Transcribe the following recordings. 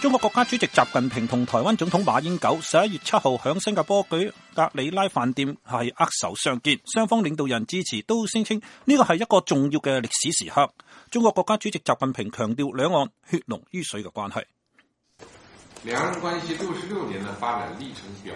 中國國家主席習近平同台灣總統馬英九11月7號響新加坡舉格里拉飯店係握手相見，雙方領導人支持都聲稱呢個係一個重要嘅歷史時刻。中國國家主席習近平強調兩岸血濃於水嘅關係。 兩岸關係66年的發展歷程表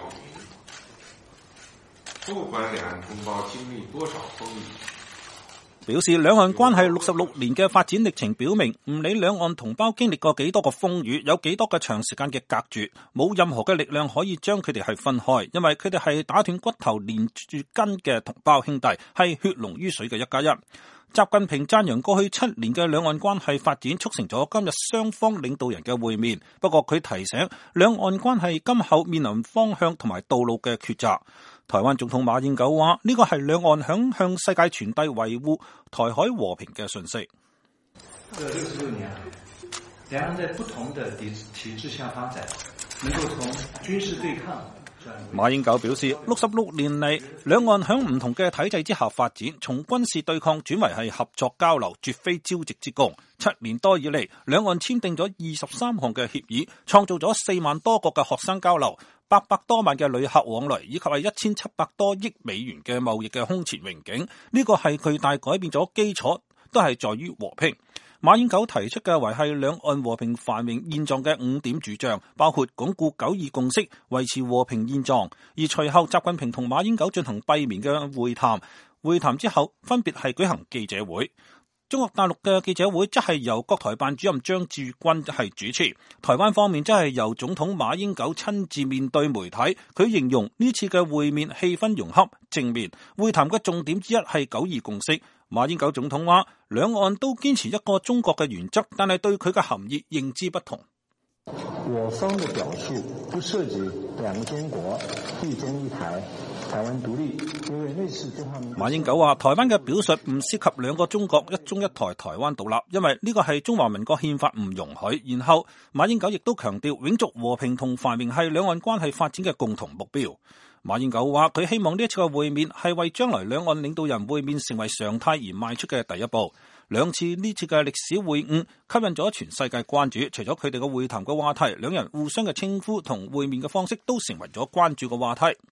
明，不管兩岸同胞經歷多少風雨， 表示兩岸關係66年嘅發展歷程表明，唔理兩岸同胞經歷過幾多個風雨，有幾多個長時間嘅隔絕，冇任何嘅力量可以將佢哋係分開，因為佢哋係打斷骨頭連住根嘅同胞兄弟，係血濃於水嘅一家人。習近平讚揚過去7年嘅兩岸關係發展促成咗今日雙方領導人嘅會面，不過佢提醒兩岸關係今後面臨方向同埋道路嘅抉擇。台灣總統馬英九話呢個係兩岸向世界傳遞維護台海和平嘅訊息。 這66年，兩岸在不同的體制下發展，能夠從軍事對抗。 馬英九表示，66年嚟，兩岸響唔同嘅體制之下發展，從軍事對抗轉為係合作交流，絕非朝夕之功。7年多以嚟，兩岸簽訂咗23項嘅協議，創造咗4萬多個嘅學生交流，800多萬嘅旅客往來，以及係1700多億美元嘅貿易嘅空前榮景。呢個係巨大改變咗基礎，都係在於和平。馬英九提出嘅維繫兩岸和平繁榮現狀嘅5點主張，包括鞏固9·2共識，維持和平現狀。而隨後，習近平同馬英九進行閉門嘅會談，會談之後分別係舉行記者會。中國大陸嘅記者會則係由國台辦主任張志軍係主持，台灣方面則係由總統馬英九親自面對媒體。佢形容呢次嘅會面氣氛融洽正面，會談嘅重點之一係9·2共識。馬英九總統話，兩岸都堅持一個中國嘅原則，但係對佢嘅含義認知不同。 我方的表述不涉及兩個中國、一中一台、台灣獨立，因為類似中華民國。 馬英九話，台灣嘅表述唔涉及兩個中國、一中一台、台灣獨立，因為呢個係中華民國憲法唔容許。然後馬英九亦都強調，永續和平同繁榮係兩岸關係發展嘅共同目標。馬英九話，佢希望呢一次嘅會面係為將來兩岸領導人會面成為常態而邁出嘅第一步。呢次嘅歷史會晤吸引咗全世界關注，除咗佢哋嘅會談嘅話題，兩人互相嘅稱呼同會面嘅方式都成為咗關注嘅話題。